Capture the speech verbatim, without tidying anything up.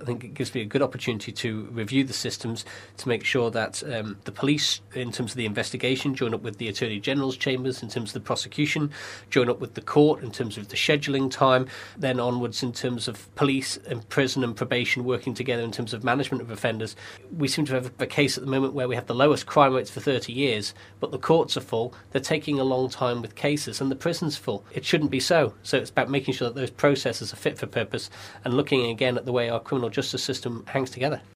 I think it gives me a good opportunity to review the systems to make sure that um, the police, in terms of the investigation, join up with the Attorney General's chambers in terms of the prosecution, join up with the court in terms of the scheduling time, then onwards in terms of police and prison and probation working together in terms of management of offenders. We seem to have a case at the moment where we have the lowest crime rates for thirty years, but the courts are full, they're taking a long time with cases, and the prison's full. It shouldn't be so. So it's about making sure that those processes are fit for purpose and looking again at the way our criminal justice system hangs together.